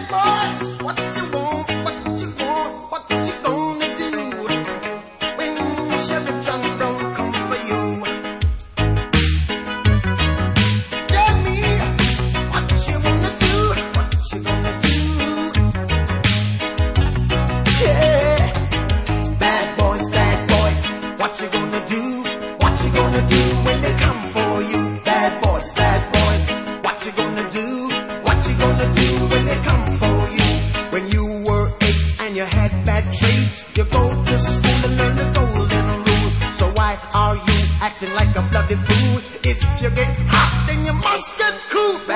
boys, what you want, what you want, what you gonna do when Chevy John Brown come for you? Tell me what you wanna do, what you gonna do. Yeah, bad boys, what you gonna do? What you gonna do when they come for you? Bad boys, what you gonna do? What you gonna do when they come for you? When you were 8 and you had bad traits, you go to school and learn the golden rule. So why are you acting like a bloody fool? If you get hot, then you must get cool.